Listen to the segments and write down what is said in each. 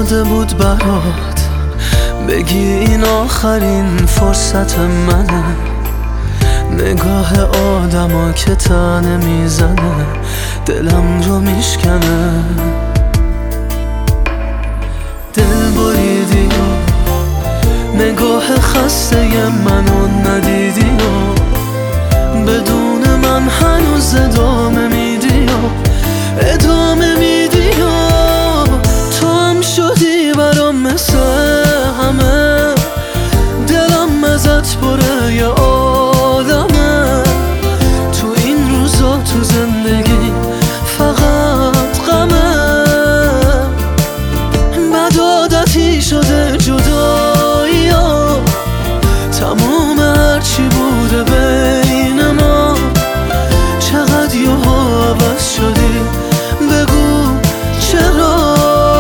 اومده بود برات بگی این آخرین فرصت منه. نگاه آدما که تنه میزنه دلم رو میشکنه. دل بریدی و نگاه خسته منو ندیدی و بدون من هنوز ادامه میدی و ادامه میدی و تو هم شدی برام مثل همه. دلم ازت پره یه آدمه. تو این روزا تو زندگی فقط غمه. بد عادتی شده جدایی ها تموم هرچی بوده بین ما. چقدر یهو عوض شدی بگو چرا.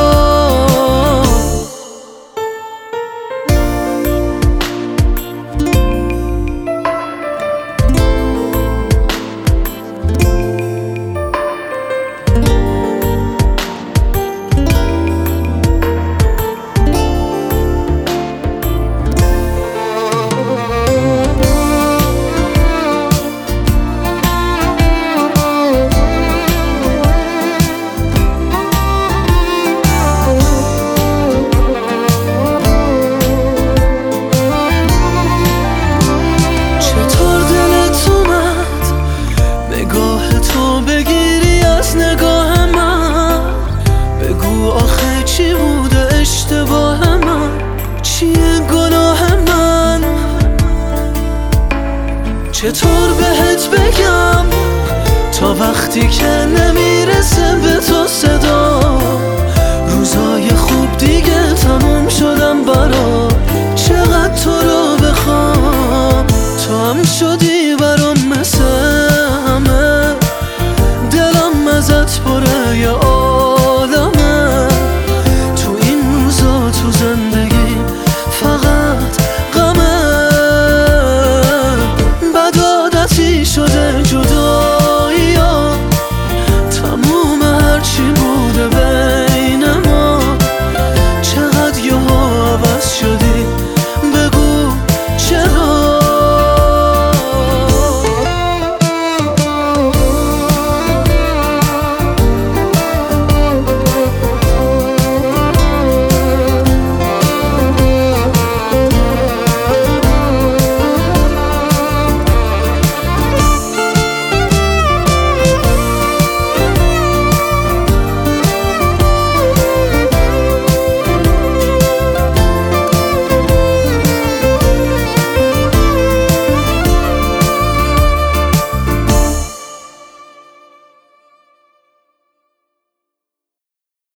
آخه چی بوده اشتباه من؟ چیه گناه من؟ چطور بهت بگم تا وقتی که نمیرسه به تو صدا. روزای خوب دیگه تموم شدم برات. چقدر تو رو بخوام تو هم شدی برام مثل همه. دلم ازت پره